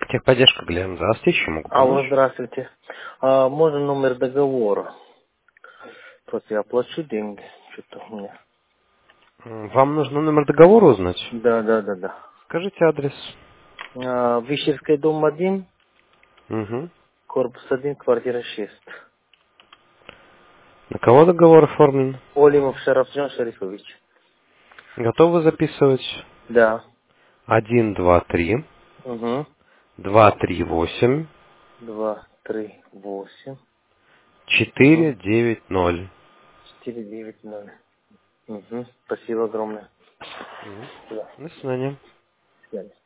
Техподдержка, Глен. Здравствуйте, чем могу Алло, помочь? здравствуйте. Можно номер договора? Просто я плачу деньги. Что-то у меня. Вам нужно номер договора узнать? Да. Скажите адрес. Вишерский дом 1, Угу. корпус 1, квартира 6. На кого договор оформлен? Олимов Шарафджан Шарифович. Готовы записывать? Да. 123 Угу. 238 2, 3, 8. Угу. 490. 490. Угу. Спасибо огромное. Мгм. Да. До свидания. До свидания.